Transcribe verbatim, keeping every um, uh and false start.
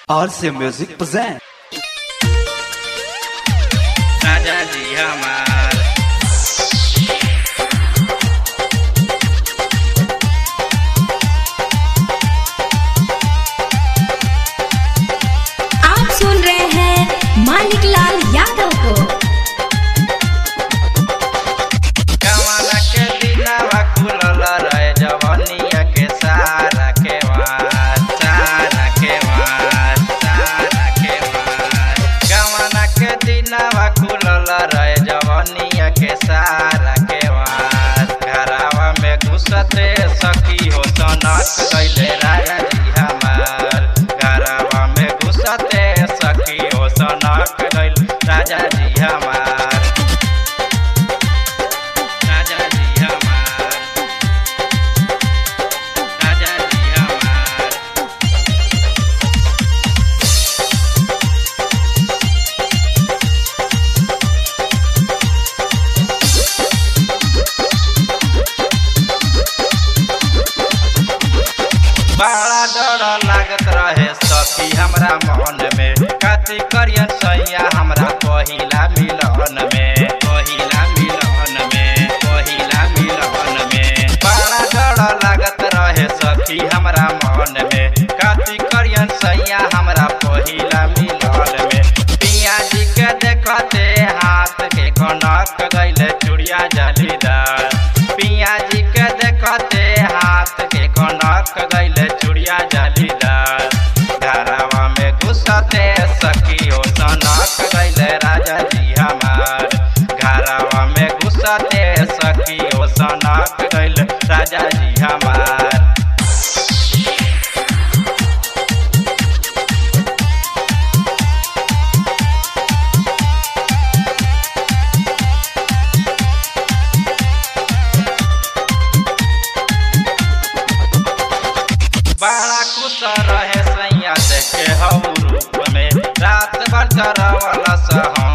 R C Music present राजा जी हमार आप सुन रहे हैं मानिक लाल यादव को। कमला के दिनवा खुलल रहे जवनिया के सारा के वार सारा के वार सारा के वार कमला के दिनवा खुलल रहे जवनिया के सारा के वार घरवा में घुसते सखी हो सनक गइले राजा जी हमार घरवा में घुसते सखी हो सनक गइल राजा जी हमार राजा जी हमार राजा जी हमार बड़ा डर लागत रहे सखी हमरा मन में काती करियन सैया हमरा पहिला मिलन में पहिला मिलन में पहिला मिलन में बड़ा डर लागत रहे सखी हमरा मन में काती करियन सैया हमरा पहिला मिलन में पिया जी के देखते हाथ के कनक गइले चूड़िया जालीदार पिया जी के देखते हाथ के कनक गइले चूड़िया जालीदार घरवा में घुसते सखी हो सनक गइले राजा जी हमार घरवा में घुसते सखी हो सनक गइले राजा जी हमार बड़ा खुश रहे सैया देखे हऊ रूप में रात भर करवला सा